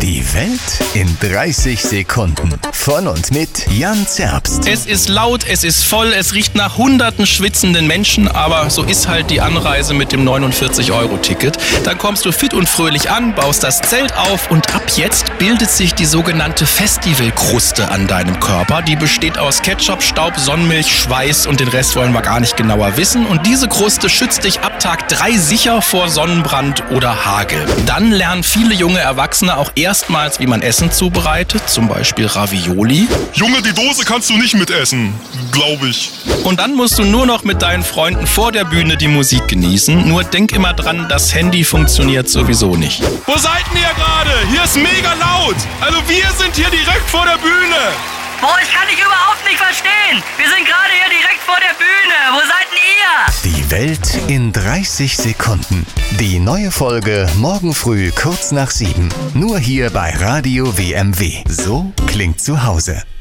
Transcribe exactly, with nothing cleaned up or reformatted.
Die Welt in dreißig Sekunden. Von und mit Jan Zerbst. Es ist laut, es ist voll, es riecht nach hunderten schwitzenden Menschen, aber so ist halt die Anreise mit dem neunundvierzig Euro Ticket. Dann kommst du fit und fröhlich an, baust das Zelt auf und ab jetzt bildet sich die sogenannte Festivalkruste an deinem Körper. Die besteht aus Ketchup, Staub, Sonnenmilch, Schweiß und den Rest wollen wir gar nicht genauer wissen. Und diese Kruste schützt dich ab Tag drei sicher vor Sonnenbrand oder Hagel. Dann lernen viele junge Erwachsene auch erstmals, wie man Essen zubereitet, zum Beispiel Ravioli. Junge, die Dose kannst du nicht mitessen, glaube ich. Und dann musst du nur noch mit deinen Freunden vor der Bühne die Musik genießen. Nur denk immer dran, das Handy funktioniert sowieso nicht. Wo seid ihr gerade? Hier ist mega laut. Also wir sind hier direkt vor der Bühne. Boah, ich kann dich überhaupt nicht verstehen. Wir sind gerade hier direkt vor der Bühne. Wo seid denn ihr? Die Welt in dreißig Sekunden. Die neue Folge morgen früh kurz nach sieben. Nur hier bei Radio W M W. So klingt zu Hause.